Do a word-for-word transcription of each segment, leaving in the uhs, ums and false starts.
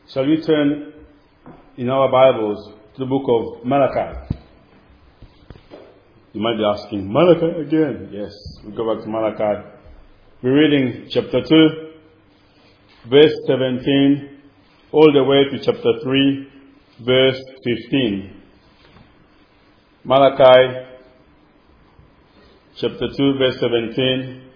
Shall we turn in our Bibles to the book of Malachi? You might be asking, Malachi again? Yes, we go back to Malachi. We're reading chapter two, verse seventeen, all the way to chapter three, verse fifteen. Malachi chapter two, verse seventeen,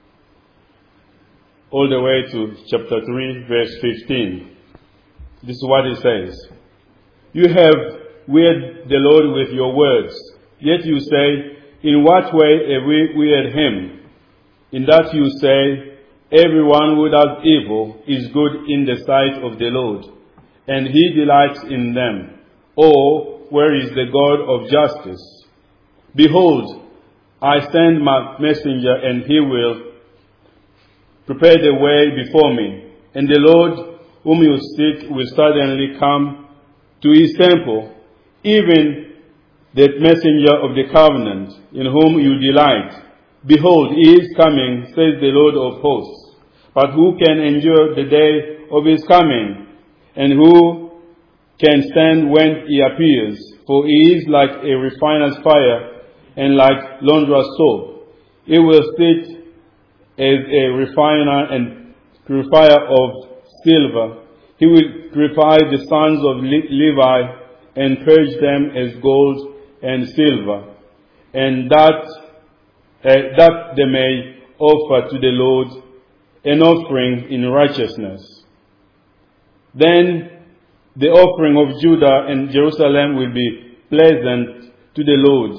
all the way to chapter three, verse fifteen. This is what it says. You have wearied the Lord with your words, yet you say, in what way have we wearied him? In that you say, everyone who does evil is good in the sight of the Lord, and he delights in them. Or, where is the God of justice? Behold, I send my messenger, and he will prepare the way before me. And the Lord whom you seek will suddenly come to his temple, even the messenger of the covenant, in whom you delight. Behold, he is coming, says the Lord of hosts. But who can endure the day of his coming? And who can stand when he appears? For he is like a refiner's fire, and like launderer's soap. He will sit as a refiner and purifier of silver. He will purify the sons of Levi and purge them as gold and silver, and that uh, that they may offer to the Lord an offering in righteousness. Then the offering of Judah and Jerusalem will be pleasant to the Lord,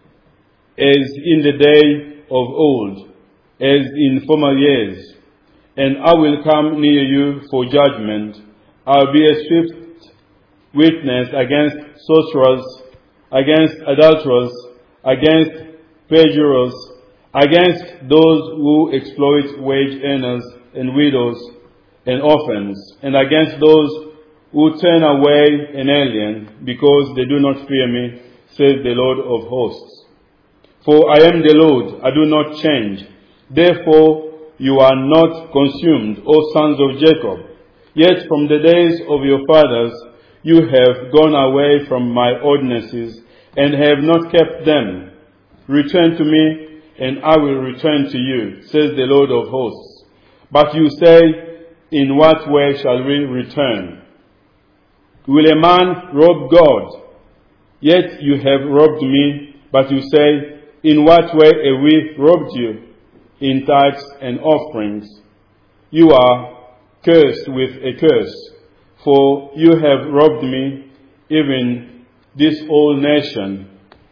as in the day of old, as in former years. And I will come near you for judgment. I will be a swift witness against sorcerers, against adulterers, against perjurers, against those who exploit wage earners and widows and orphans, and against those who turn away an alien, because they do not fear me, says the Lord of hosts. For I am the Lord, I do not change. Therefore you are not consumed, O sons of Jacob. Yet from the days of your fathers you have gone away from my ordinances, and have not kept them. Return to me, and I will return to you, says the Lord of hosts. But you say, in what way shall we return? Will a man rob God? Yet you have robbed me. But you say, in what way have we robbed you? In tithes and offerings. You are cursed with a curse, for you have robbed me, even this whole nation.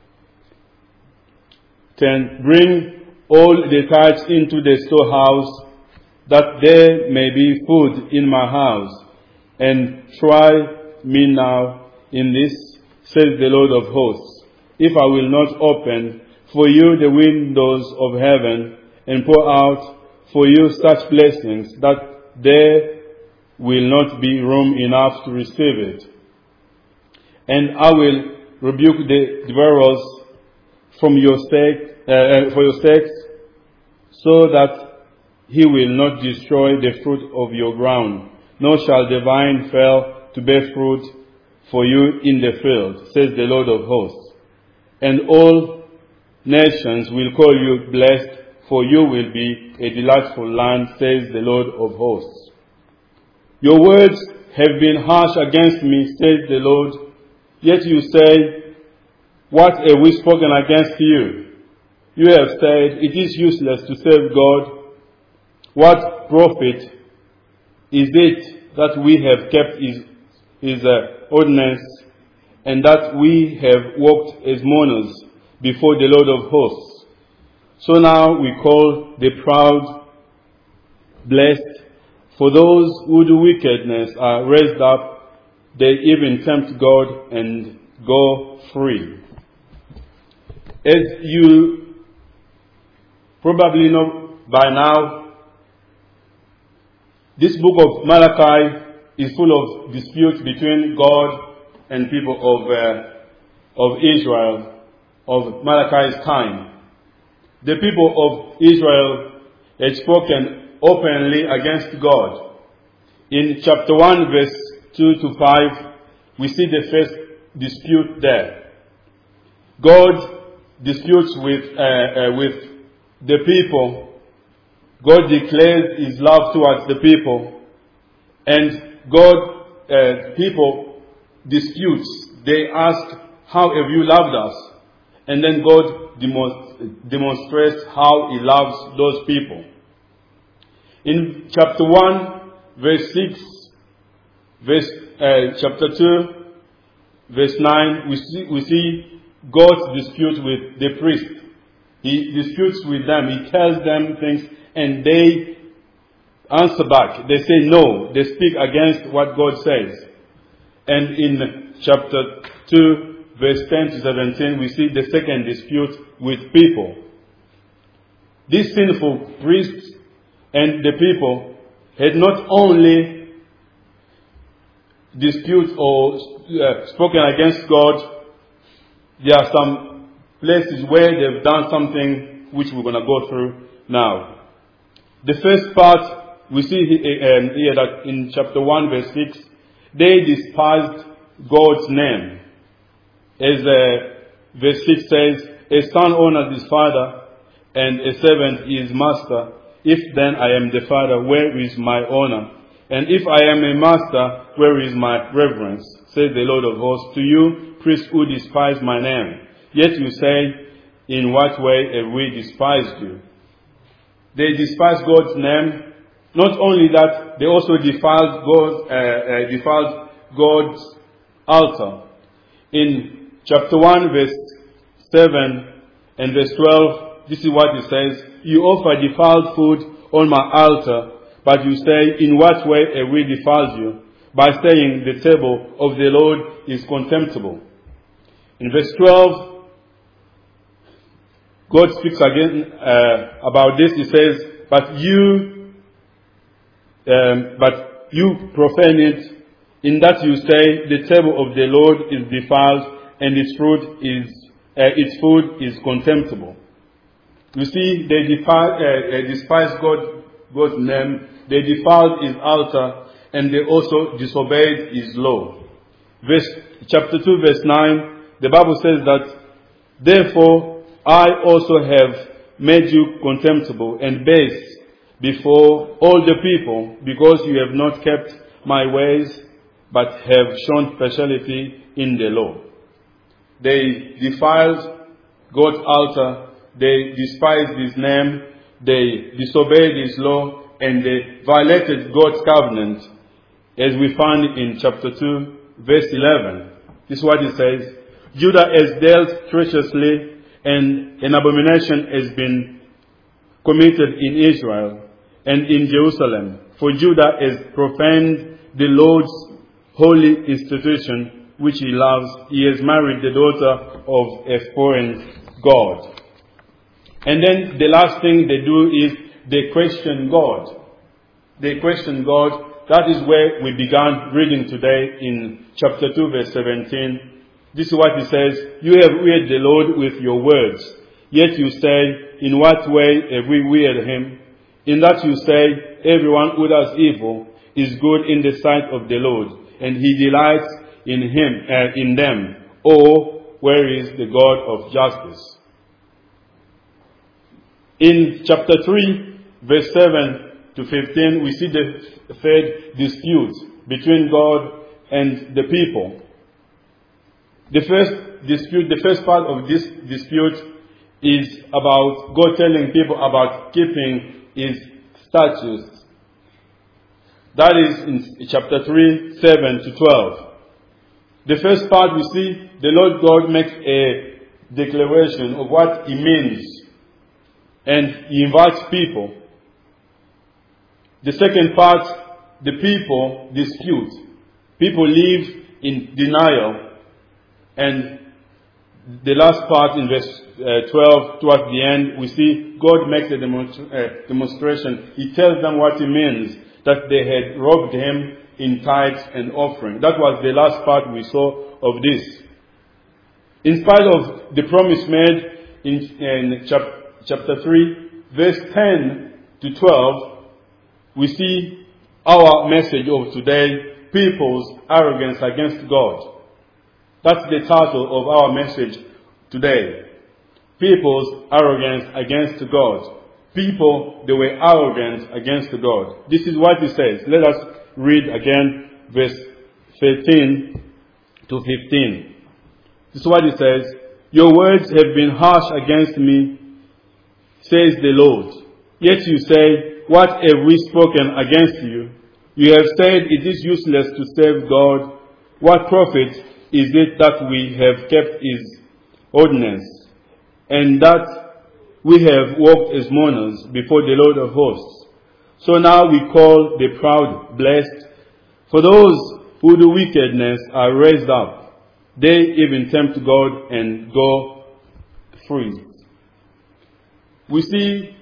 Then bring all the tithes into the storehouse, that there may be food in my house, and try me now in this, says the Lord of hosts, if I will not open for you the windows of heaven, and pour out for you such blessings that there will not be room enough to receive it. And I will rebuke the devourers from your sake, uh, for your sakes, so that he will not destroy the fruit of your ground, nor shall the vine fail to bear fruit for you in the field, says the Lord of hosts. And all nations will call you blessed, for you will be a delightful land, says the Lord of hosts. Your words have been harsh against me, says the Lord. Yet you say, what have we spoken against you? You have said, it is useless to serve God. What profit is it that we have kept his, his uh, ordinance, and that we have walked as mourners before the Lord of hosts? So now we call the proud blessed, for those who do wickedness are raised up. They even tempt God and go free. As you probably know by now, this book of Malachi is full of disputes between God and people of, uh, of Israel of Malachi's time. The people of Israel had spoken openly against God. In chapter one, verse two to five, we see the first dispute there. God disputes with, uh, uh, with the people. God declares his love towards the people. And God, uh, people disputes. They ask, how have you loved us? And then God demonst- demonstrates how he loves those people. In chapter one, verse six, verse, uh, chapter two, verse nine, we see, we see God's dispute with the priest. He disputes with them. He tells them things and they answer back. They say no. They speak against what God says. And in chapter two, verse ten to seventeen, we see the second dispute with people. These sinful priests and the people had not only disputed or uh, spoken against God. There are some places where they've done something which we're going to go through now. The first part, we see um, here that in chapter one, verse six, they despised God's name. As uh, verse six says, a son honors his father, and a servant his master. If then I am the father, where is my honor? And if I am a master, where is my reverence? Says the Lord of hosts. To you, priests who despise my name. Yet you say, in what way have we despised you? They despised God's name. Not only that, they also defiled God's, uh, uh, defiled God's altar. In chapter one, verse seven and verse twelve, this is what it says. You offer defiled food on my altar, but you say, in what way have we defiled you? By saying the table of the Lord is contemptible. In verse twelve, God speaks again uh, about this. He says, but you, um, but you profane it, in that you say the table of the Lord is defiled, and its fruit is uh, its food is contemptible. You see, they defile, uh, uh, despise God, God's name. They defiled his altar, and they also disobeyed his law. Verse chapter two, verse nine, the Bible says that, therefore I also have made you contemptible and base before all the people, because you have not kept my ways, but have shown partiality in the law. They defiled God's altar, they despised his name, they disobeyed his law, and they violated God's covenant, as we find in chapter two, verse eleven. This is what it says. Judah has dealt treacherously, and an abomination has been committed in Israel and in Jerusalem. For Judah has profaned the Lord's holy institution, which he loves. He has married the daughter of a foreign god. And then the last thing they do is they question God. They question God. That is where we began reading today in chapter two, verse seventeen. This is what he says. You have wearied the Lord with your words. Yet you say, in what way have we wearied him? In that you say, everyone who does evil is good in the sight of the Lord, and he delights in him, uh, in them. Oh, where is the God of justice? In chapter three, verse seven to fifteen, we see the third dispute between God and the people. The first dispute, the first part of this dispute is about God telling people about keeping his statutes. That is in chapter three, seven to twelve. The first part we see the Lord God makes a declaration of what he means, and he invites people. The second part, the people dispute. People live in denial. And the last part in verse uh, twelve, towards the end, we see God makes a demonstra- uh, demonstration. He tells them what he means, that they had robbed him in tithes and offering. That was the last part we saw of this. In spite of the promise made in, in chap- chapter three, verse ten to twelve, we see our message of today people's arrogance against God. That's the title of our message today. People's arrogance against God. People, they were arrogant against God. This is what he says. Let us read again verse thirteen to fifteen. This is what he says. Your words have been harsh against me, says the Lord. Yet you say, what have we spoken against you? You have said it is useless to serve God. What profit is it that we have kept his ordinance, and that we have walked as mourners before the Lord of hosts? So now we call the proud blessed, for those who do wickedness are raised up. They even tempt God and go free. We see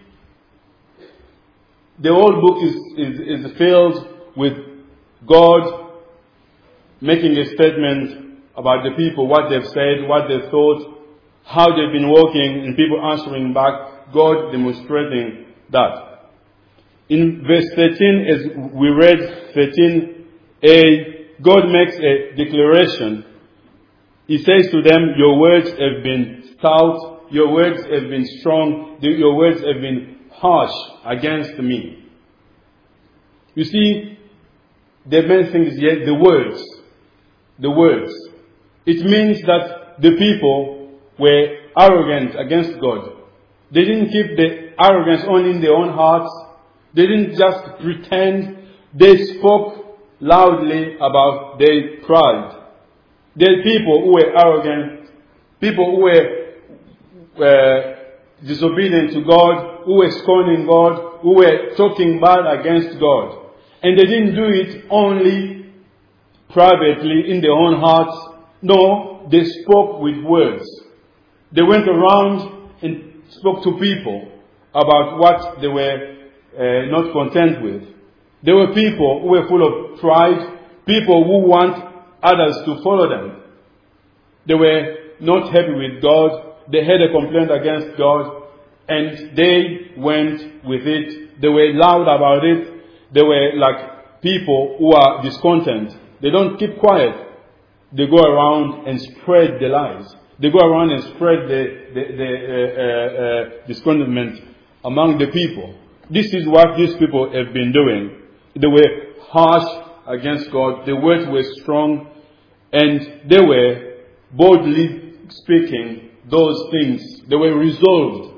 the whole book is, is, is filled with God making a statement about the people, what they've said, what they've thought, how they've been walking, and people answering back, God demonstrating that. In verse thirteen, as we read thirteen a, God makes a declaration. He says to them, your words have been stout, your words have been strong, your words have been harsh against me. You see, the main thing is yet the words. The words. It means that the people were arrogant against God. They didn't keep the arrogance only in their own hearts. They didn't just pretend. They spoke loudly about their pride. There are people who were arrogant, people who were, were disobedient to God, who were scorning God, who were talking bad against God. And they didn't do it only privately in their own hearts. No, they spoke with words. They went around and spoke to people about what they were uh, not content with. There were people who were full of pride, people who want others to follow them. They were not happy with God. They had a complaint against God, and they went with it. They were loud about it. They were like people who are discontent. They don't keep quiet. They go around and spread the lies. They go around and spread the, the, the uh, uh, uh, discontentment among the people. This is what these people have been doing. They were harsh against God. The words were strong, and they were boldly speaking those things. They were resolved.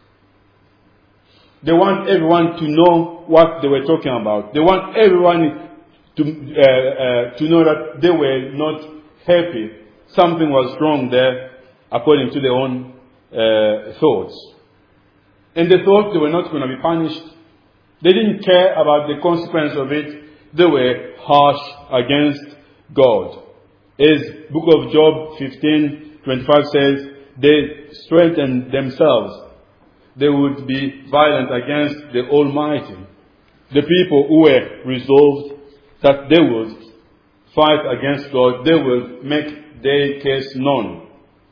They want everyone to know what they were talking about. They want everyone to uh, uh, to know that they were not happy. Something was wrong there, according to their own uh, thoughts. And they thought they were not going to be punished. They didn't care about the consequence of it. They were harsh against God. As Book of Job fifteen twenty-five says, they strengthened themselves. They would be violent against the Almighty. The people who were resolved that they would fight against God, they would make their case known.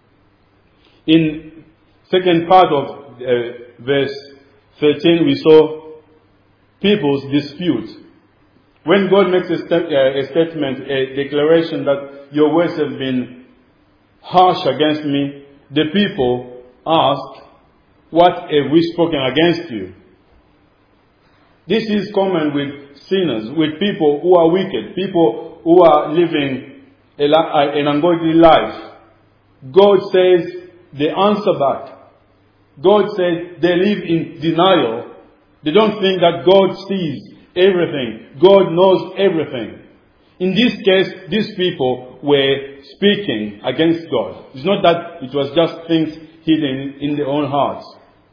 In second part of uh, verse thirteen, we saw people's dispute. When God makes a, st- uh, a statement, a declaration that your words have been harsh against me, the people ask, what have we spoken against you? This is common with sinners, with people who are wicked, people who are living a, an ungodly life. God says they answer back. God says they live in denial. They don't think that God sees everything. God knows everything. In this case, these people were speaking against God. It's not that it was just things hidden in their own hearts.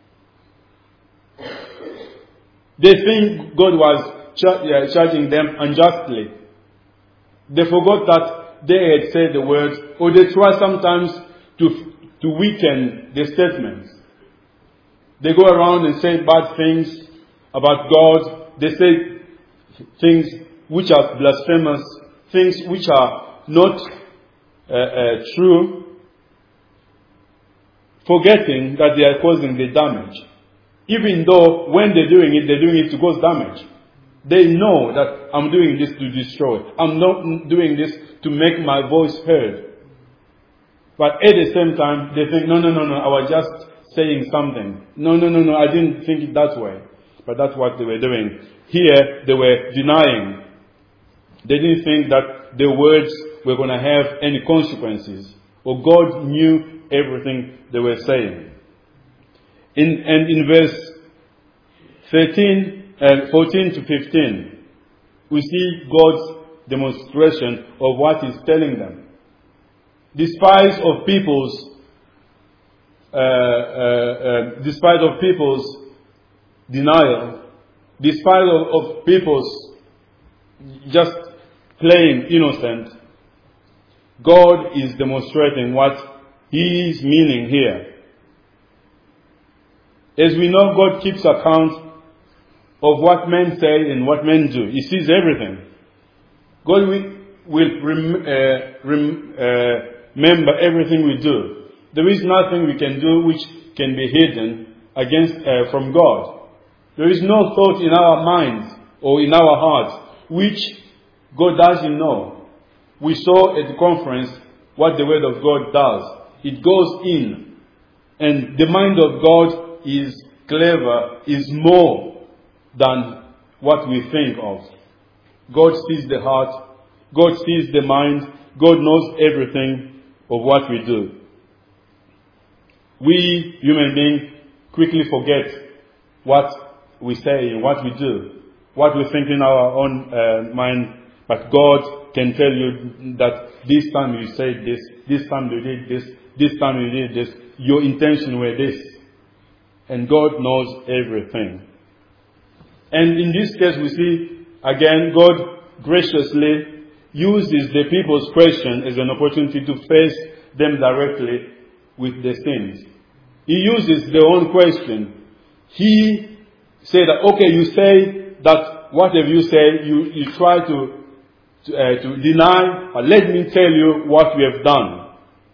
They think God was ch- charging them unjustly. They forgot that they had said the words, or they try sometimes to, to weaken the statements. They go around and say bad things about God. They say things which are blasphemous, things which are not uh, uh, true, forgetting that they are causing the damage. Even though when they're doing it, they're doing it to cause damage. They know that I'm doing this to destroy. I'm not doing this to make my voice heard. But at the same time, they think, no, no, no, no, I was just saying something. No, no, no, no, I didn't think it that way. But that's what they were doing. Here, they were denying. They didn't think that the words were going to have any consequences. Or God knew everything they were saying. In, and in verse thirteen, uh, fourteen to fifteen, we see God's demonstration of what He's telling them. Despite of people's, uh, uh, uh, despite of people's denial, despite of, of people's just playing innocent, God is demonstrating what He is meaning here. As we know, God keeps account of what men say and what men do. He sees everything. God will, will rem, uh, rem, uh, remember everything we do. There is nothing we can do which can be hidden against uh, from God. There is no thought in our minds or in our hearts which God doesn't know. We saw at the conference what the Word of God does. It goes in. And the mind of God is clever, is more than what we think of. God sees the heart. God sees the mind. God knows everything of what we do. We, human beings, quickly forget what we say and what we do, what we think in our own uh, mind. But God can tell you that this time you said this, this time you did this, this time you did this, your intention were this. And God knows everything. And in this case we see, again, God graciously uses the people's question as an opportunity to face them directly with their sins. He uses their own question. He said that, okay, you say that whatever you say, you, you try to, to, uh, to deny, but let me tell you what we have done.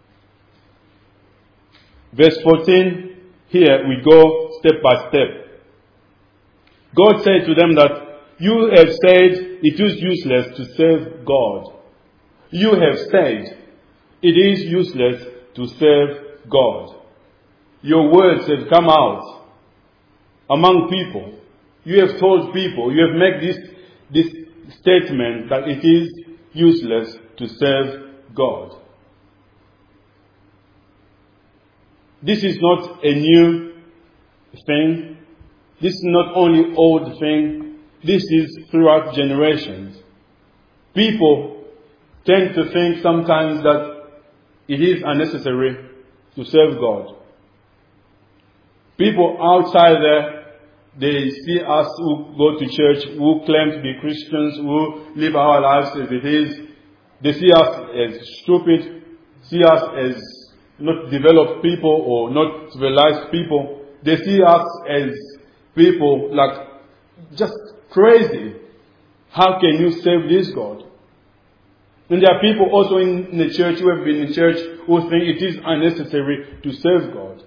Verse fourteen, here we go step by step. God said to them that you have said it is useless to serve God. You have said it is useless to serve God. Your words have come out among people. You have told people, you have made this, this statement that it is useless to serve God. This is not a new thing. This is not only old thing. This is throughout generations. People tend to think sometimes that it is unnecessary to serve God. People outside there, they see us who go to church, who claim to be Christians, who live our lives as it is. They see us as stupid, see us as not developed people or not civilized people. They see us as people like just crazy. How can you serve this God? And there are people also in the church who have been in church who think it is unnecessary to serve God.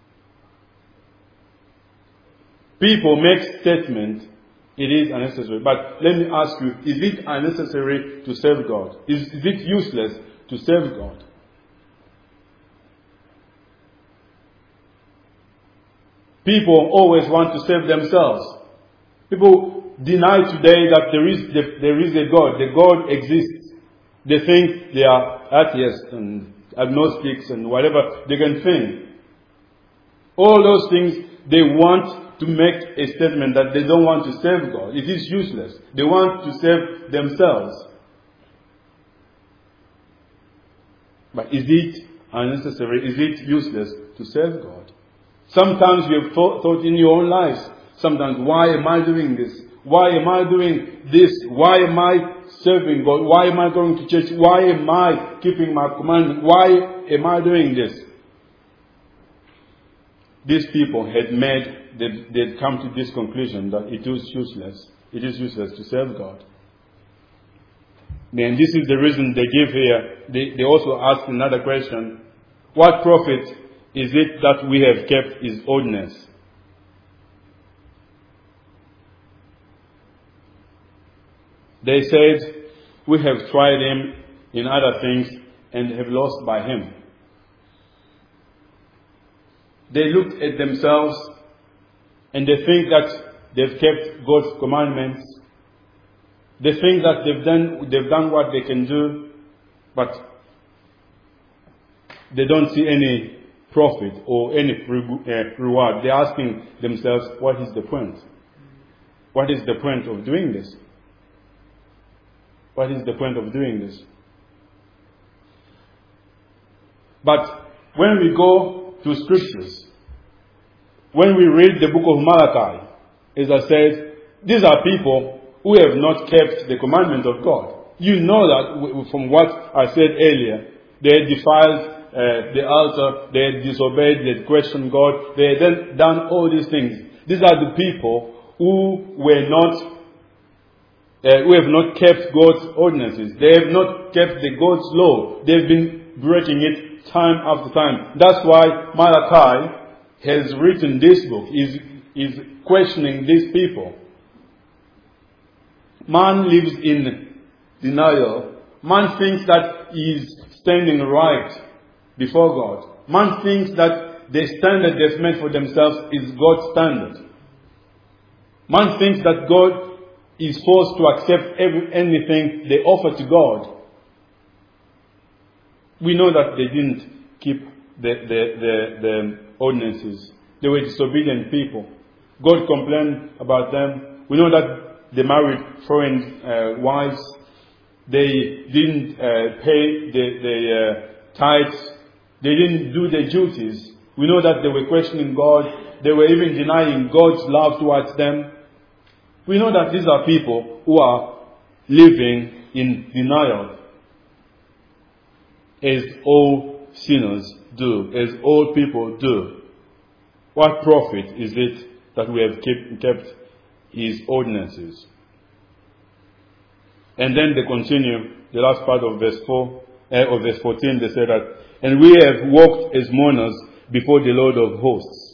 People make statements, it is unnecessary. But let me ask you, is it unnecessary to serve God? Is, is it useless to serve God? People always want to save themselves. People deny today that there is the, there is a God. The God exists. They think they are atheists and agnostics and whatever they can think. All those things, they want to make a statement that they don't want to serve God. It is useless. They want to save themselves. But is it unnecessary? Is it useless to serve God? Sometimes you have thought, thought in your own lives, sometimes, why am I doing this? Why am I doing this? Why am I serving God? Why am I going to church? Why am I keeping my commandment? Why am I doing this? These people had made, they'd, they'd come to this conclusion that it was useless. It is useless to serve God. Then this is the reason they give here. They, they also ask another question. What profit is it that we have kept his ordinance? They said, we have tried him in other things and have lost by him. They look at themselves and they think that they've kept God's commandments. They think that they've done, they've done what they can do, but they don't see any profit or any reward. They're asking themselves, what is the point? What is the point of doing this? What is the point of doing this? But when we go to scriptures, when we read the book of Malachi, as I said, these are people who have not kept the commandment of God. You know that from what I said earlier. They had defiled uh, the altar, they had disobeyed, they had questioned God, they had done all these things. These are the people who were not Uh, who have not kept God's ordinances. They have not kept the God's law. They've been breaking it time after time. That's why Malachi has written this book. He's, he's questioning these people. Man lives in denial. Man thinks that he is standing right before God. Man thinks that the standard they've made for themselves is God's standard. Man thinks that God is forced to accept every, anything they offer to God. We know that they didn't keep the, the, the, the ordinances. They were disobedient people. God complained about them. We know that they married foreign uh, wives. They didn't uh, pay the, the uh, tithes. They didn't do their duties. We know that they were questioning God. They were even denying God's love towards them. We know that these are people who are living in denial, as all sinners do, as all people do. What profit is it that we have kept, kept his ordinances? And then they continue, the last part of verse four, uh, of verse fourteen, they say that, and we have walked as mourners before the Lord of hosts.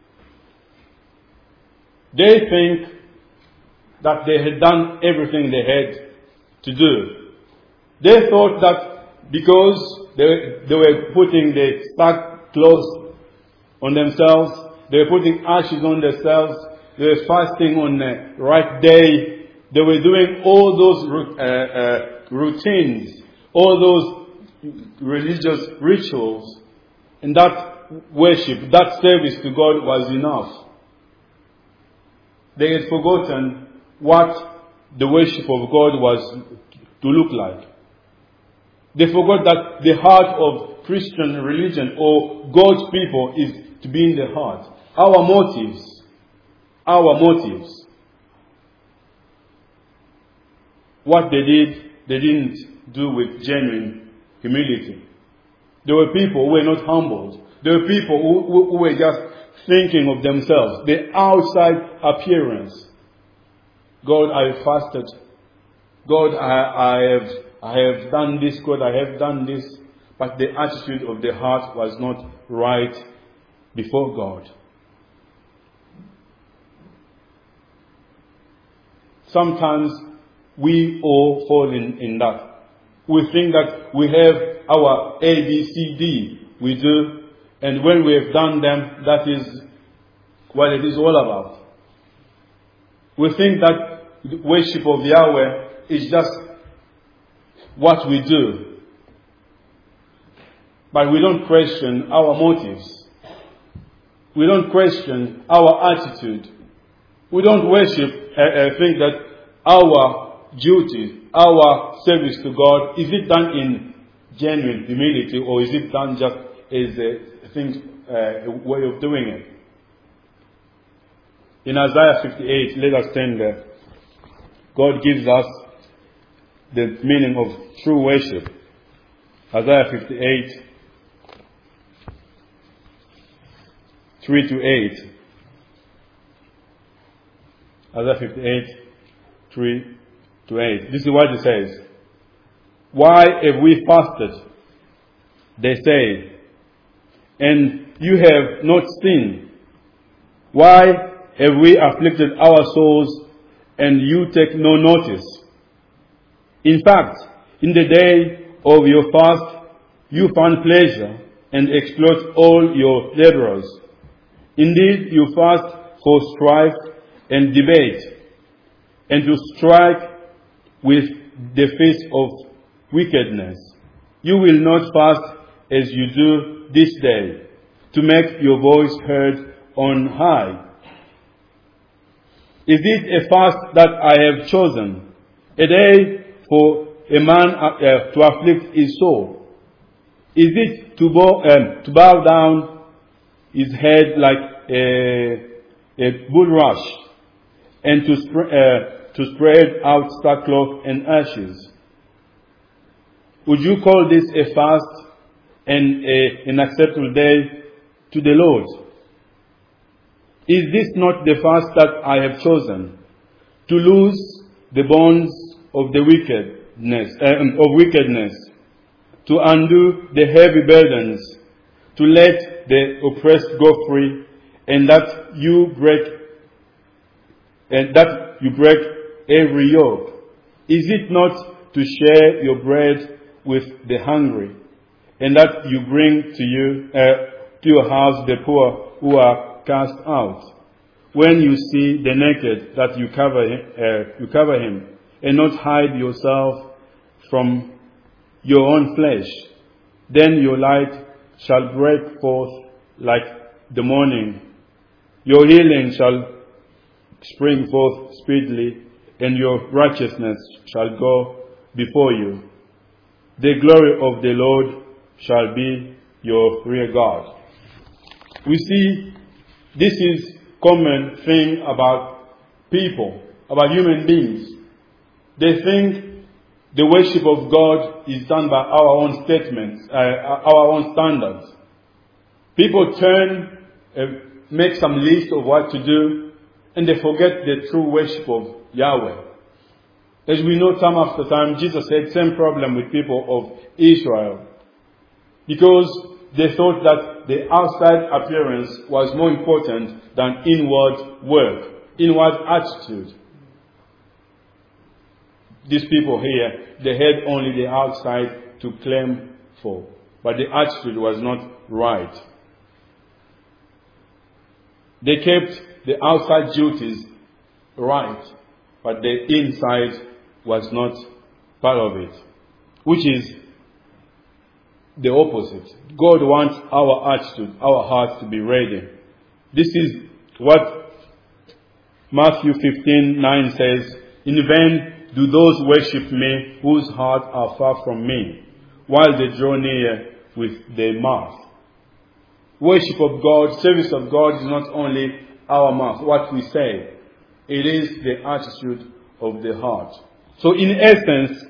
They think that they had done everything they had to do. They thought that because they, they were putting the sackcloth on themselves, they were putting ashes on themselves, they were fasting on the right day, they were doing all those uh, uh, routines, all those religious rituals, and that worship, that service to God was enough. They had forgotten what the worship of God was to look like. They forgot that the heart of Christian religion or God's people is to be in the heart. Our motives, our motives. What they did, they didn't do with genuine humility. There were people who were not humbled. There were people who, who, who were just thinking of themselves, the outside appearance. God, I have fasted. God, I, I have I have done this. God, I have done this. But the attitude of the heart was not right before God. Sometimes we all fall in, in that. We think that we have our A, B, C, D. We do. And when we have done them, that is what it is all about. We think that the worship of Yahweh is just what we do. But we don't question our motives. We don't question our attitude. We don't worship and uh, think that our duty, our service to God, is it done in genuine humility or is it done just as a, thing, uh, a way of doing it? In Isaiah fifty-eight, let us stand there. God gives us the meaning of true worship. Isaiah fifty-eight, three to eight. Isaiah fifty-eight, three to eight. This is what it says. Why have we fasted? They say, and you have not seen. Why have we afflicted our souls, and you take no notice? In fact, in the day of your fast, you find pleasure and exploit all your laborers. Indeed, you fast for strife and debate, and to strike with the face of wickedness. You will not fast as you do this day, to make your voice heard on high. Is it a fast that I have chosen, a day for a man uh, to afflict his soul? Is it to bow, um, to bow down his head like a, a bulrush, and to, sp- uh, to spread out sackcloth and ashes? Would you call this a fast and a, an acceptable day to the Lord? Is this not the fast that I have chosen, to loose the bonds of the wickedness, uh, of wickedness, to undo the heavy burdens, to let the oppressed go free, and that you break, and that you break every yoke? Is it not to share your bread with the hungry, and that you bring to you uh, to your house the poor who are cast out? When you see the naked, that you cover him, uh, you cover him, and not hide yourself from your own flesh. Then your light shall break forth like the morning. Your healing shall spring forth speedily, and your righteousness shall go before you. The glory of the Lord shall be your rear guard. We see this is common thing about people, about human beings. They think the worship of God is done by our own statements, uh, our own standards. People turn, uh, make some list of what to do, and they forget the true worship of Yahweh. As we know, time after time, Jesus had same problem with people of Israel, because they thought that the outside appearance was more important than inward work, inward attitude. These people here, they had only the outside to claim for, but the attitude was not right. They kept the outside duties right, but the inside was not part of it, which is the opposite. God wants our attitude, our hearts to be ready. This is what Matthew fifteen nine says, "In vain do those worship me whose hearts are far from me, while they draw near with their mouth." Worship of God, service of God is not only our mouth, what we say. It is the attitude of the heart. So in essence,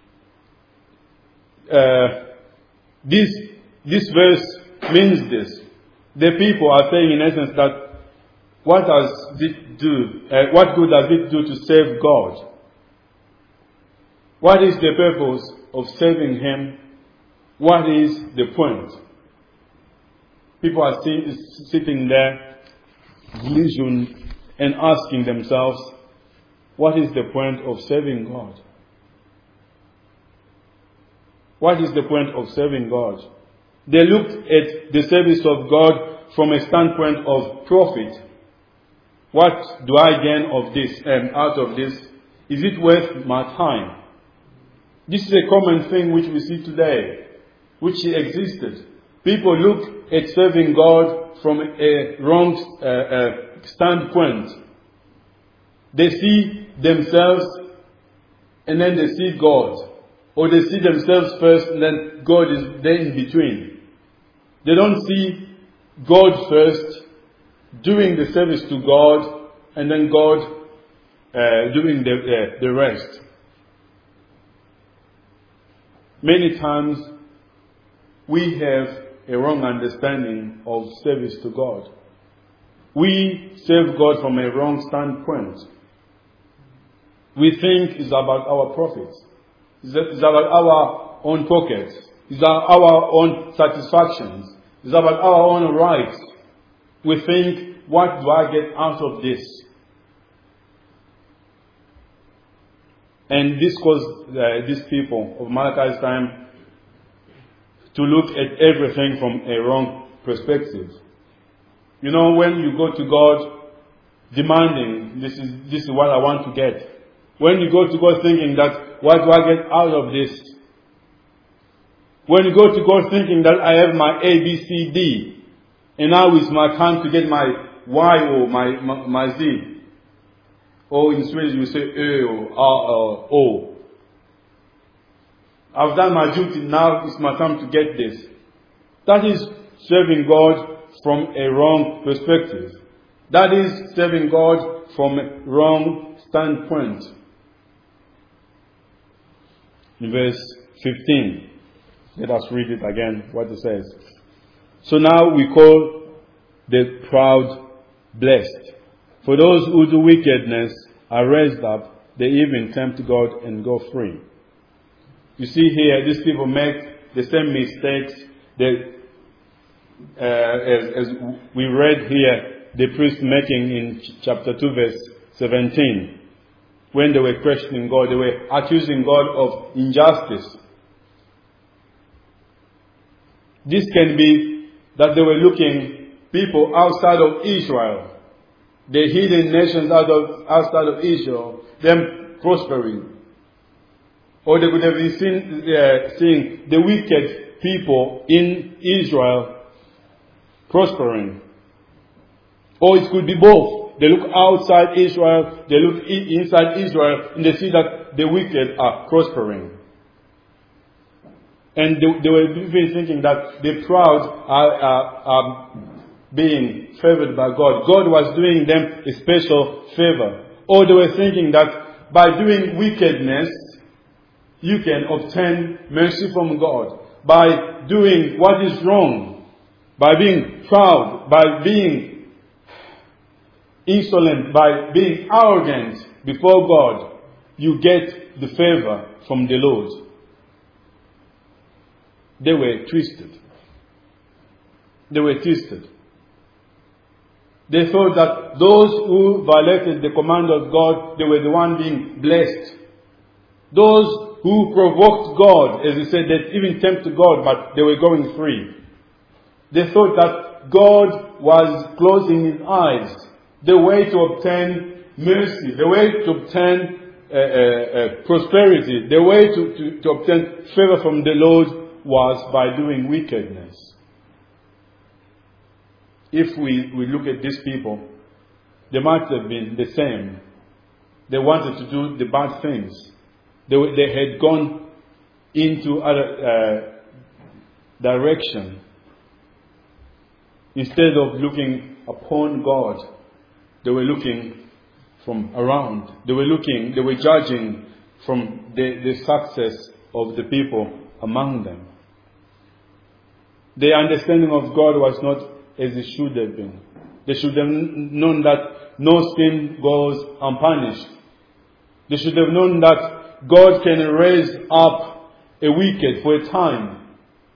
uh, this, this verse means this. The people are saying in essence that what does it do? Uh, what good does it do to serve God? What is the purpose of serving Him? What is the point? People are see, sitting there, vision, and asking themselves, what is the point of serving God? What is the point of serving God? They looked at the service of God from a standpoint of profit. What do I gain of this and out of this? Is it worth my time? This is a common thing which we see today, which existed. People look at serving God from a wrong uh, uh, standpoint. They see themselves and then they see God. Or they see themselves first and then God is there in between. They don't see God first, doing the service to God, and then God uh, doing the, uh, the rest. Many times we have a wrong understanding of service to God. We serve God from a wrong standpoint. We think it's about our profits. It's about our own pockets. It's about our own satisfactions. It's about our own rights. We think, what do I get out of this? And this caused uh, these people of Malachi's time to look at everything from a wrong perspective. You know, when you go to God demanding, this is this is what I want to get. When you go to God thinking that, what do I get out of this? When you go to God thinking that I have my A, B, C, D, and now it's my time to get my Y or my, my, my Z. Or in Swedish we say Ö or R or O. I've done my duty, now it's my time to get this. That is serving God from a wrong perspective. That is serving God from a wrong standpoint. In verse fifteen, let us read it again, what it says. So now we call the proud blessed. For those who do wickedness are raised up, they even tempt God and go free. You see here, these people make the same mistakes that, uh, as, as we read here, the priest making in chapter two, verse seventeen. When they were questioning God, they were accusing God of injustice. This can be that they were looking people outside of Israel, the hidden nations out of, outside of Israel, them prospering. Or they could have been seen, uh, seeing the wicked people in Israel prospering. Or it could be both. They look outside Israel, they look inside Israel, and they see that the wicked are prospering. And they, they were even thinking that the proud are, are, are being favored by God. God was doing them a special favor. Or they were thinking that by doing wickedness, you can obtain mercy from God. By doing what is wrong, by being proud, by being insolent, by being arrogant before God, you get the favor from the Lord. They were twisted. They were twisted. They thought that those who violated the command of God, they were the one being blessed. Those who provoked God, as he said, they even tempted God, but they were going free. They thought that God was closing his eyes. The way to obtain mercy, the way to obtain uh, uh, uh, prosperity, the way to, to, to obtain favor from the Lord was by doing wickedness. If we, we look at these people, they might have been the same. They wanted to do the bad things. They, they had gone into other uh, direction. Instead of looking upon God, they were looking from around. They were looking, they were judging from the, the success of the people among them. Their understanding of God was not as it should have been. They should have known that no sin goes unpunished. They should have known that God can raise up a wicked for a time.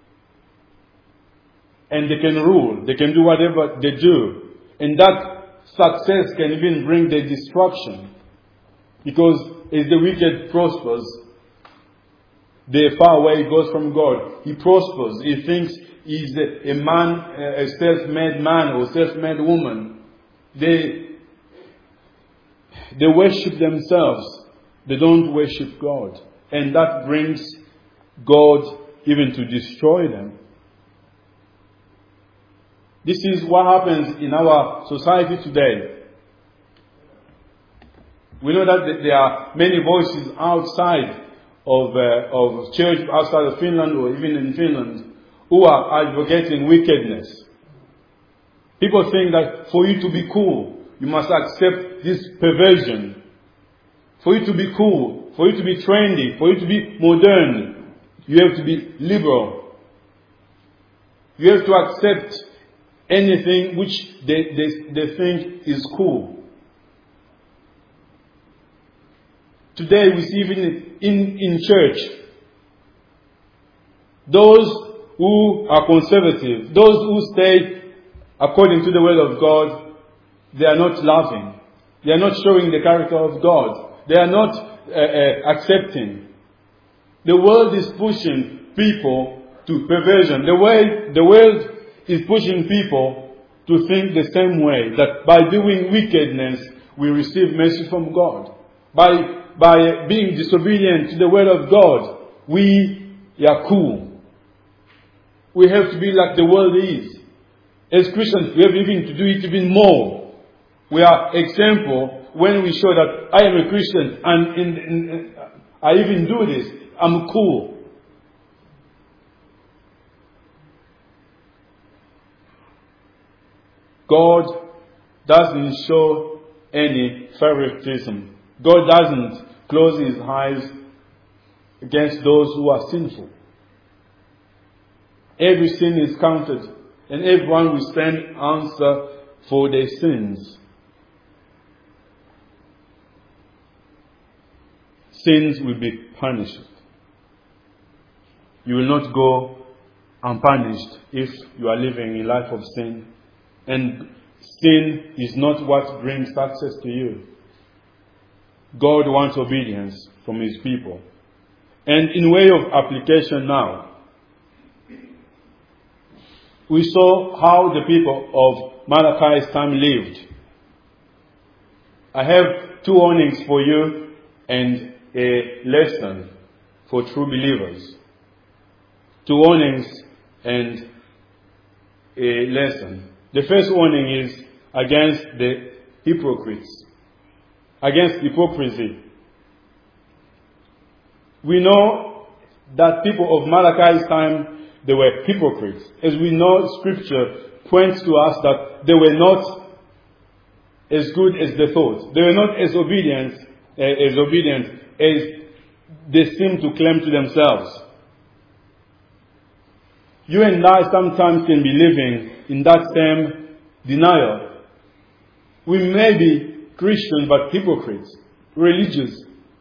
And they can rule. They can do whatever they do. And that success can even bring their destruction. Because as the wicked prospers, the far away goes from God. He prospers. He thinks he's a, a man, a self-made man or self-made woman. They, they worship themselves. They don't worship God. And that brings God even to destroy them. This is what happens in our society today. We know that there are many voices outside of, uh, of church, outside of Finland or even in Finland, who are advocating wickedness. People think that for you to be cool, you must accept this perversion. For you to be cool, for you to be trendy, for you to be modern, you have to be liberal. You have to accept anything which they, they, they think is cool. Today we see even in, in church, those who are conservative, those who stay according to the word of God, they are not loving. They are not showing the character of God. They are not uh, uh, accepting. The world is pushing people to perversion. The world, the world is pushing people to think the same way, that by doing wickedness, we receive mercy from God. By, by being disobedient to the word of God, we are cool. We have to be like the world is. As Christians, we have even to do it even more. We are example when we show that I am a Christian and in, in, I even do this. I'm cool. God doesn't show any favoritism. God doesn't close his eyes against those who are sinful. Every sin is counted, and everyone will stand answer for their sins. Sins will be punished. You will not go unpunished if you are living a life of sin. And sin is not what brings success to you. God wants obedience from his people. And in way of application now, we saw how the people of Malachi's time lived. I have two warnings for you and a lesson for true believers. Two warnings and a lesson. The first warning is against the hypocrites, against hypocrisy. We know that people of Malachi's time, they were hypocrites. As we know, Scripture points to us that they were not as good as they thought. They were not as obedient, uh, as obedient as they seem to claim to themselves. You and I sometimes can be living in that same denial. We may be Christian but hypocrites, religious.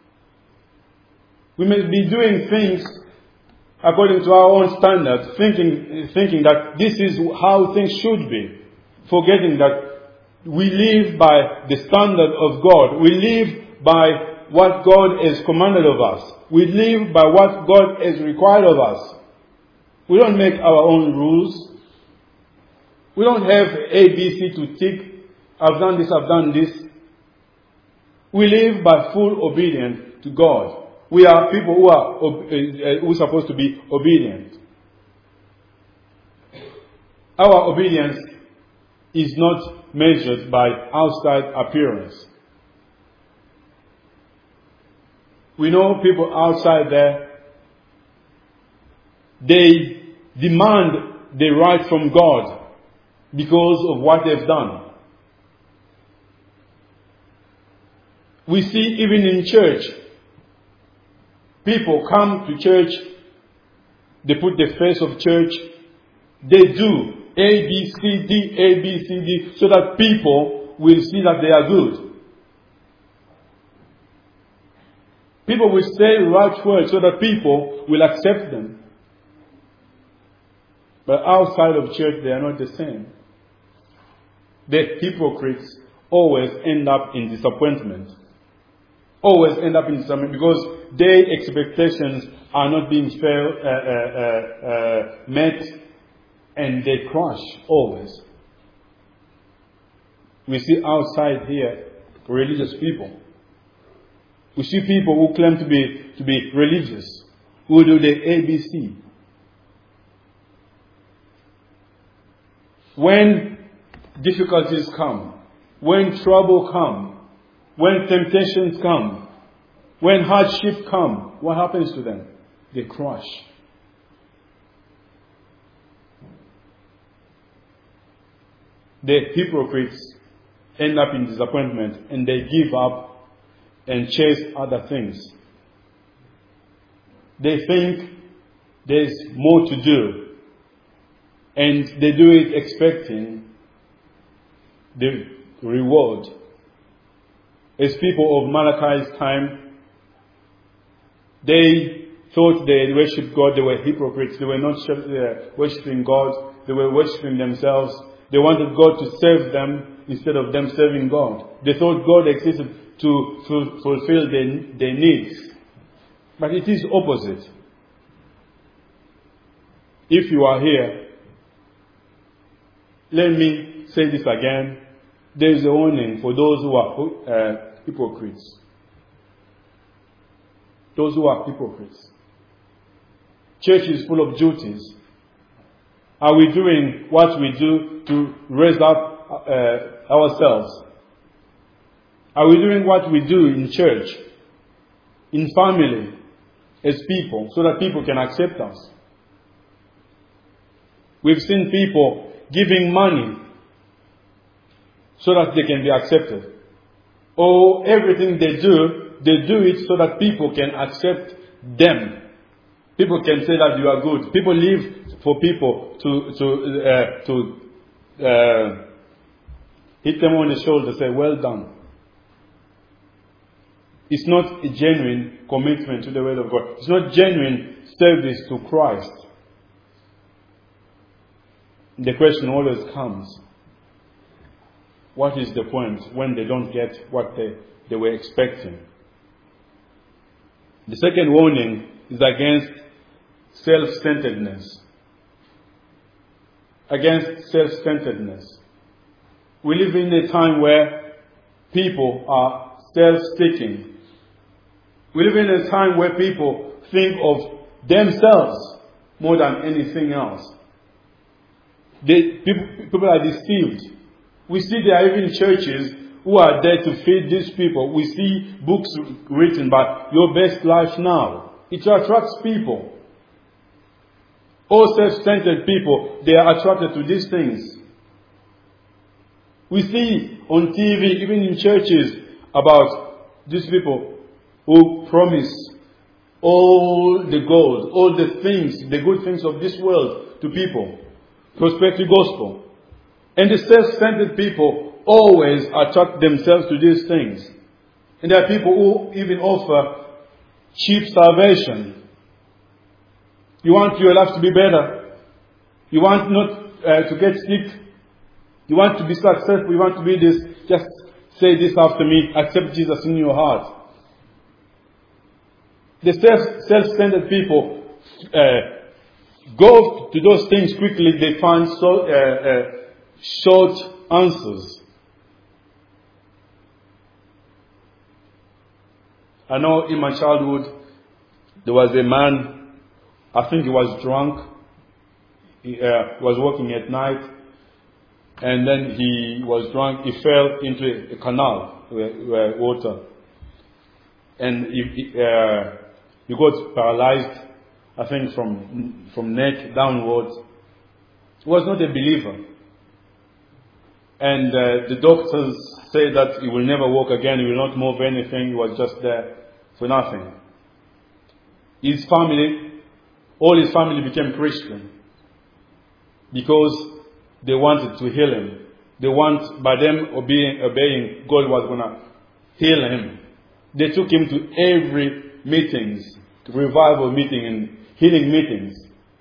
We may be doing things according to our own standards, thinking, thinking that this is how things should be, forgetting that we live by the standard of God. We live by what God has commanded of us. We live by what God has required of us. We don't make our own rules. We don't have A, B, C to tick. I've done this, I've done this. We live by full obedience to God. We are people who are who are supposed to be obedient. Our obedience is not measured by outside appearance. We know people outside there, they demand the right from God because of what they've done. We see even in church, people come to church, they put the face of church, they do A, B, C, D, A, B, C, D, so that people will see that they are good. People will say right words so that people will accept them. But outside of church, they are not the same. The hypocrites always end up in disappointment. Always end up in disappointment because their expectations are not being fair, uh, uh, uh, met, and they crash always. We see outside here religious people. We see people who claim to be to be religious, who do the A B C. When difficulties come, when trouble comes, when temptations come, when hardship come, what happens to them? They crash. The hypocrites end up in disappointment and they give up and chase other things. They think there's more to do, and they do it expecting the reward. As people of Malachi's time, they thought they worshipped God. They were hypocrites. They were not worshipping God. They were worshipping themselves. They wanted God to serve them instead of them serving God. They thought God existed to ful- fulfill their, their needs. But it is opposite. If you are here, let me say this again. There is a warning for those who are uh, hypocrites. Those who are hypocrites. Church is full of duties. Are we doing what we do to raise up uh, ourselves? Are we doing what we do in church, in family, as people, so that people can accept us? We've seen people giving money so that they can be accepted. Or everything they do, they do it so that people can accept them. People can say that you are good. People live for people to to uh, to uh, hit them on the shoulder, say, "Well done." It's not a genuine commitment to the word of God. It's not genuine service to Christ. The question always comes, what is the point when they don't get what they, they were expecting? The second warning is against self-centeredness. Against self-centeredness. We live in a time where people are self-seeking. We live in a time where people think of themselves more than anything else. They, people, people are deceived. We see there are even churches who are there to feed these people. We see books written by Your Best Life Now. It attracts people. All self-centered people, they are attracted to these things. We see on T V, even in churches, about these people who promise all the gold, all the things, the good things of this world to people. Prosperity gospel. And the self-centered people always attract themselves to these things. And there are people who even offer cheap salvation. You want your life to be better. You want not uh, to get sick. You want to be successful. You want to be this. Just say this after me. Accept Jesus in your heart. The self, self-centered people uh, go to those things quickly. They find so, uh, uh, short answers. I know in my childhood, there was a man, I think he was drunk. He uh, was working at night. And then he was drunk. He fell into a, a canal where, where water. And he, uh, he got paralyzed, I think, from, from neck downwards. He was not a believer. And uh, the doctors said that he will never walk again. He will not move anything. He was just there for nothing. His family, all his family became Christian. Because they wanted to heal him. They want, by them obeying, obeying God was going to heal him. They took him to every meetings, revival meeting and healing meetings.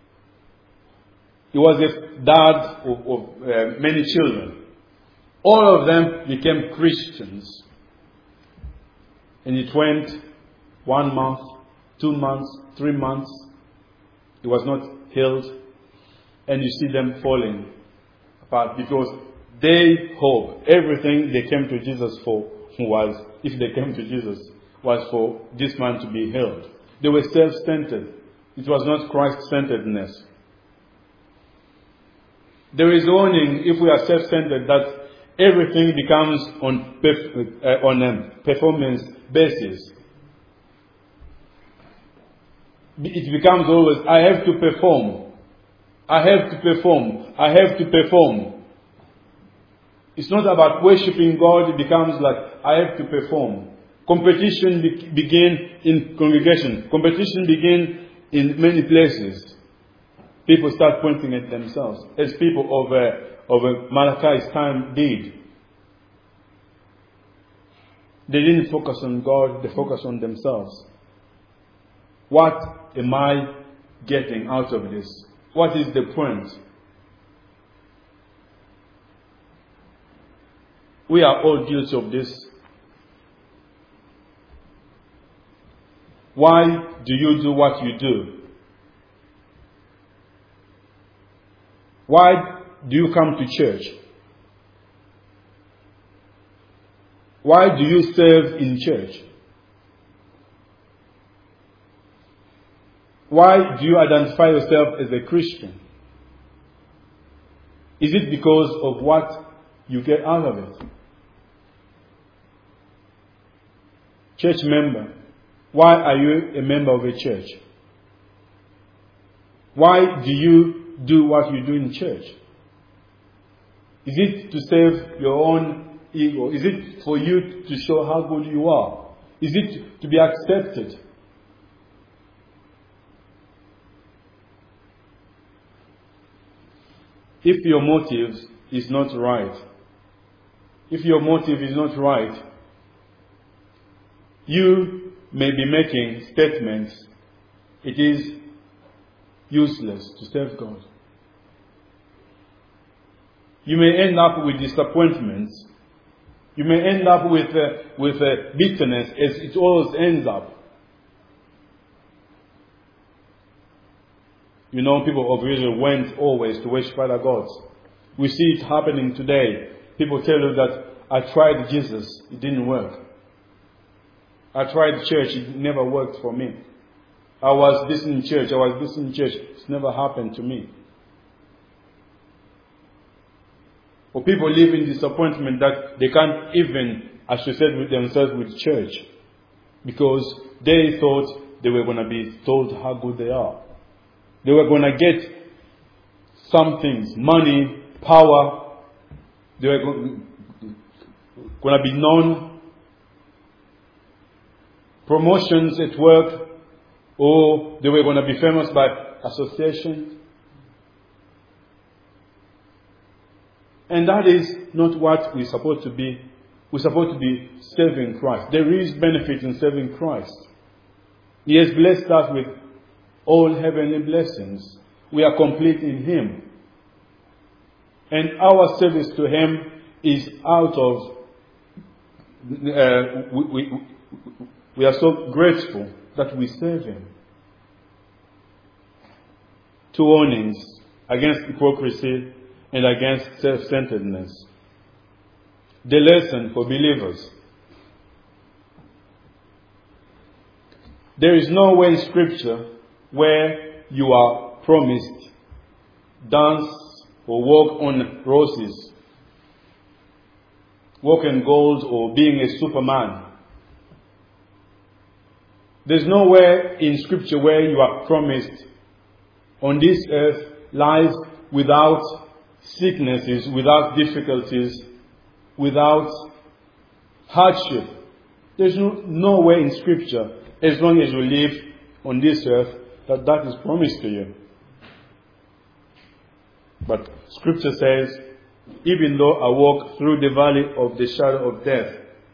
He was a dad of, of uh, many children. All of them became Christians. And it went one month, two months, three months. He was not healed. And you see them falling apart because they hope everything they came to Jesus for was, if they came to Jesus, was for this man to be healed. They were self-centered. It was not Christ-centeredness. There is warning if we are self-centered that everything becomes on, perf- uh, on a performance basis. It becomes always, I have to perform. I have to perform. I have to perform. It's not about worshipping God. It becomes like, I have to perform. Competition be- begin in congregation. Competition begin in many places. People start pointing at themselves, as people of, uh, of Malachi's time did. They didn't focus on God. They focused on themselves. What am I getting out of this? What is the point? We are all guilty of this. Why do you do what you do? Why do you come to church? Why do you serve in church? Why do you identify yourself as a Christian? Is it because of what you get out of it? Church member, why are you a member of a church? Why do you do what you do in church? Is it to save your own ego? Is it for you to show how good you are? Is it to be accepted? If your motive is not right, if your motive is not right, you may be making statements. It is useless to serve God. You may end up with disappointments. You may end up with uh, with uh, bitterness, as it always ends up. You know, people of Israel went always to worship other gods. We see it happening today. People tell you that I tried Jesus, it didn't work. I tried church, it never worked for me. I was this in church, I was this in church, it's never happened to me. Or people live in disappointment that they can't even associate with themselves with church because they thought they were going to be told how good they are. They were going to get some things, money, power. They were going to be known, promotions at work, or they were going to be famous by association. And that is not what we're supposed to be. We're supposed to be serving Christ. There is benefit in serving Christ. He has blessed us with all heavenly blessings. We are complete in Him. And our service to Him is out of, uh, we, we, we are so grateful that we serve Him. Two warnings against hypocrisy and against self-centeredness. The lesson for believers. There is no way in Scripture where you are promised dance or walk on roses, walk in gold, or being a superman. There's nowhere in Scripture where you are promised on this earth life without sicknesses, without difficulties, without hardship. There's no, no way in Scripture, as long as you live on this earth, that that is promised to you. But Scripture says, even though I walk through the valley of the shadow of death,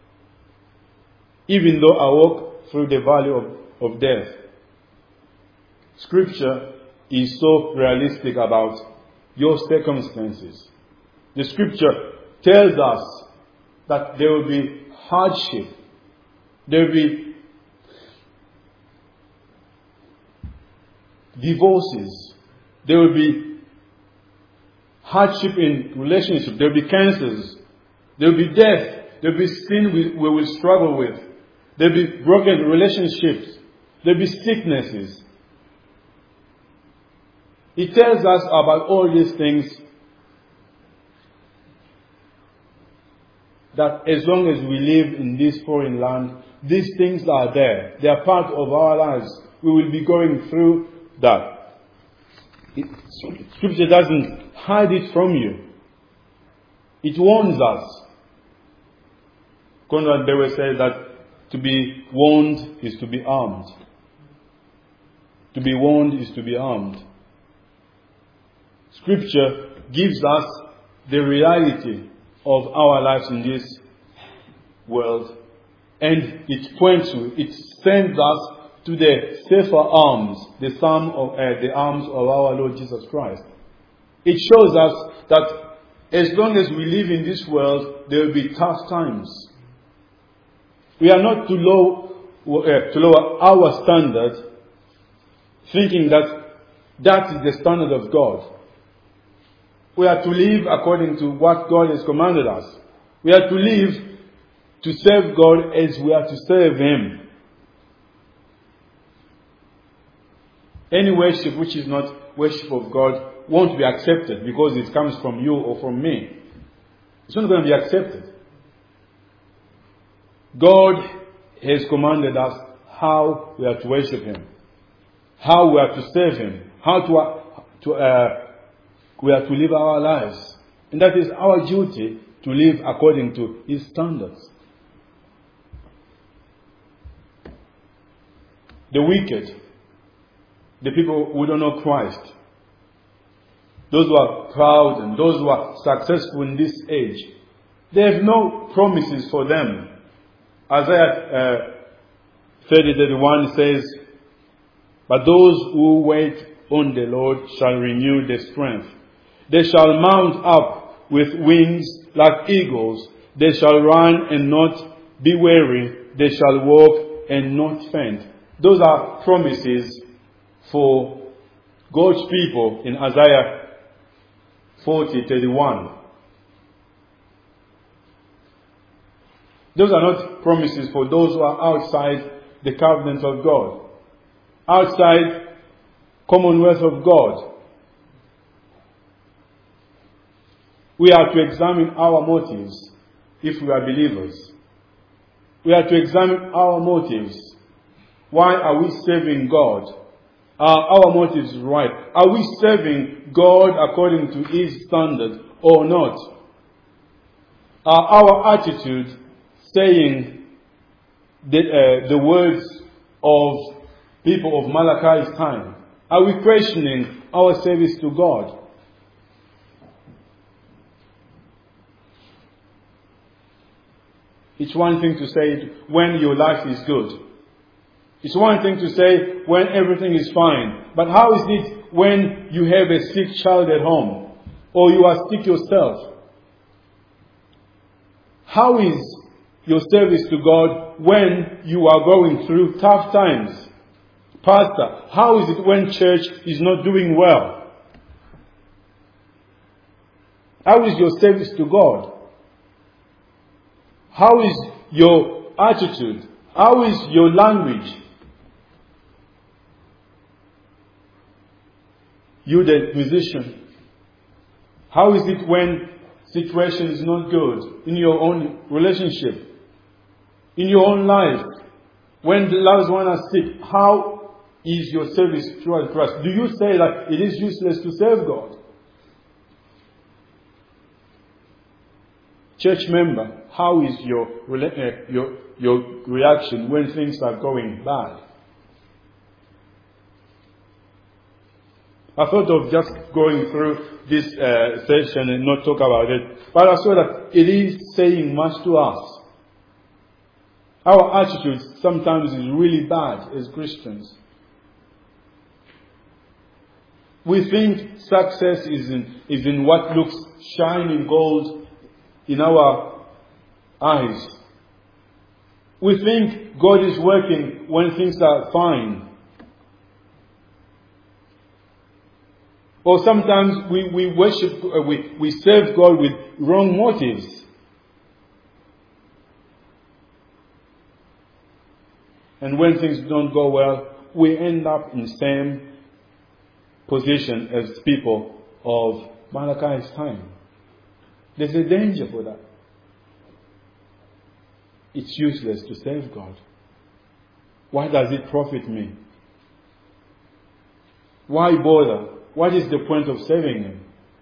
even though I walk through the valley of, of death, Scripture is so realistic about your circumstances. The Scripture tells us that there will be hardship, there will be divorces, there will be hardship in relationship, there will be cancers, there will be death, there will be sin we, we will struggle with, there will be broken relationships, there will be sicknesses. It tells us about all these things, that as long as we live in this foreign land, these things are there. They are part of our lives. We will be going through that. It, Scripture doesn't hide it from you. It warns us. Conrad Bewer said that to be warned is to be armed. To be warned is to be armed. Scripture gives us the reality of our lives in this world, and it points to, it sends us to the safer arms, the arm of uh, the arms of our Lord Jesus Christ. It shows us that as long as we live in this world, there will be tough times. We are not to low, uh, to lower our standard, thinking that that is the standard of God. We are to live according to what God has commanded us. We are to live to serve God as we are to serve Him. Any worship which is not worship of God won't be accepted because it comes from you or from me. It's not going to be accepted. God has commanded us how we are to worship Him, how we are to serve Him, how to, uh, to uh, we are to live our lives. And that is our duty, to live according to His standards. The wicked, the people who don't know Christ, those who are proud and those who are successful in this age, they have no promises for them. Isaiah uh, thirty thirty-one says, "But those who wait on the Lord shall renew their strength. They shall mount up with wings like eagles. They shall run and not be weary. They shall walk and not faint." Those are promises for God's people in Isaiah forty thirty-one. Those are not promises for those who are outside the covenant of God, outside commonwealth of God. We are to examine our motives if we are believers. We are to examine our motives. Why are we serving God? Are our motives right? Are we serving God according to His standard or not? Are our attitude saying the, uh, the words of people of Malachi's time? Are we questioning our service to God? It's one thing to say it when your life is good. It's one thing to say when everything is fine. But how is it when you have a sick child at home or you are sick yourself? How is your service to God when you are going through tough times? Pastor, how is it when church is not doing well? How is your service to God? How is your attitude? How is your language? You, the musician, how is it when situation is not good in your own relationship, in your own life, when the loved one are sick? How is your service toward Christ? Do you say that it is useless to serve God? Church member, how is your uh, your your reaction when things are going bad? I thought of just going through this uh, session and not talk about it, but I saw that it is saying much to us. Our attitude sometimes is really bad as Christians. We think success is in, is in what looks shining gold in our eyes. We think God is working when things are fine. Or sometimes we, we worship, uh, we, we serve God with wrong motives. And when things don't go well, we end up in the same position as people of Malachi's time. There's a danger for that. It's useless to serve God. Why does it profit me? Why bother? What is the point of serving Him?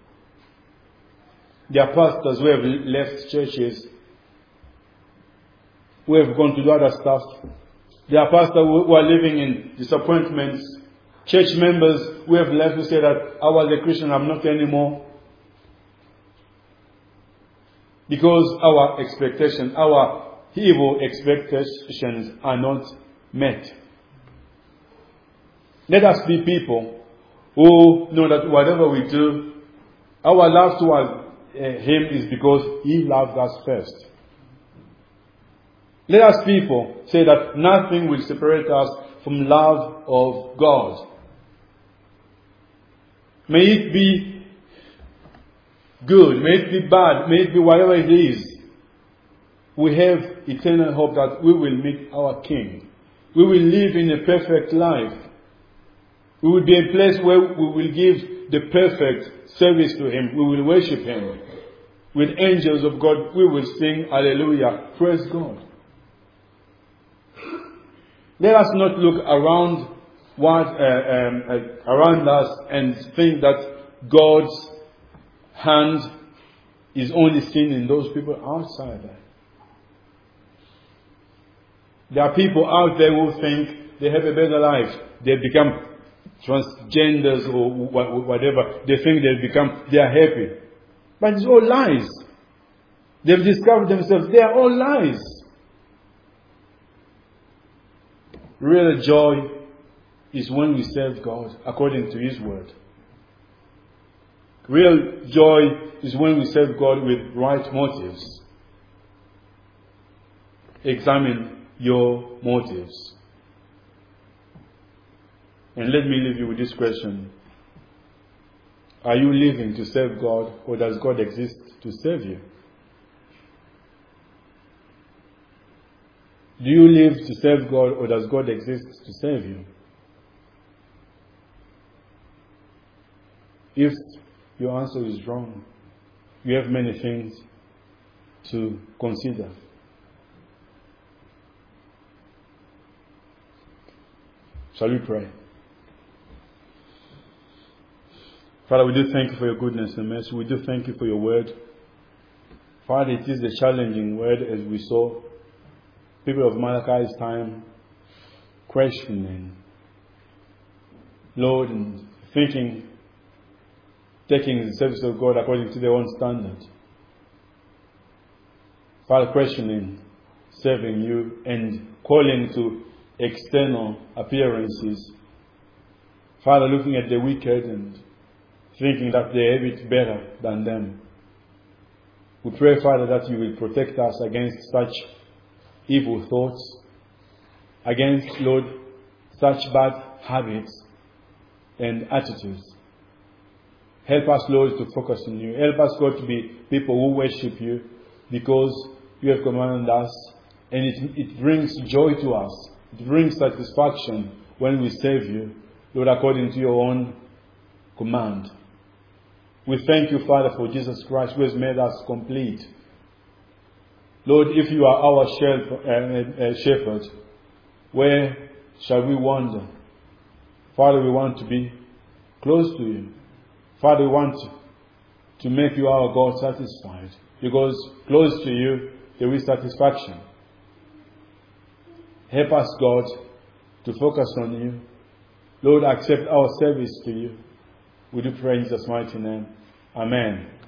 There are pastors who have left churches, who have gone to do other stuff. There are pastors who are living in disappointments. Church members who have left who say that I was a Christian, I'm not anymore. Because our expectations, our evil expectations are not met. Let us be people who know that whatever we do, our love towards uh, Him is because He loved us first. Let us people say that nothing will separate us from love of God. May it be good, may it be bad, may it be whatever it is. We have eternal hope that we will meet our King. We will live in a perfect life. We will be a place where we will give the perfect service to Him. We will worship Him. With angels of God, we will sing Hallelujah. Praise God. Let us not look around what uh, um, uh, around us and think that God's hand is only seen in those people outside there. There are people out there who think they have a better life. They become transgenders or whatever. They think they become, they are happy. But it's all lies. They've discovered themselves. They are all lies. Real joy is when we serve God according to His word. Real joy is when we serve God with right motives. Examine your motives. And let me leave you with this question. Are you living to serve God, or does God exist to serve you? Do you live to serve God, or does God exist to serve you? If your answer is wrong, you have many things to consider. Shall we pray? Father, we do thank you for your goodness and mercy. We do thank you for your word. Father, it is a challenging word, as we saw. People of Malachi's time questioning, Lord, and thinking, taking the service of God according to their own standard. Father, questioning, serving you, and calling to external appearances. Father, looking at the wicked and thinking that they have it better than them. We pray, Father, that you will protect us against such evil thoughts, against, Lord, such bad habits and attitudes. Help us, Lord, to focus on you. Help us, God, to be people who worship you because you have commanded us, and it, it brings joy to us. It brings satisfaction when we serve you, Lord, according to your own command. We thank you, Father, for Jesus Christ, who has made us complete. Lord, if you are our shepherd, where shall we wander? Father, we want to be close to you. Father, we want to make you our God satisfied, because close to you there is satisfaction. Help us, God, to focus on you. Lord, accept our service to you. We do pray in Jesus' mighty name. Amen.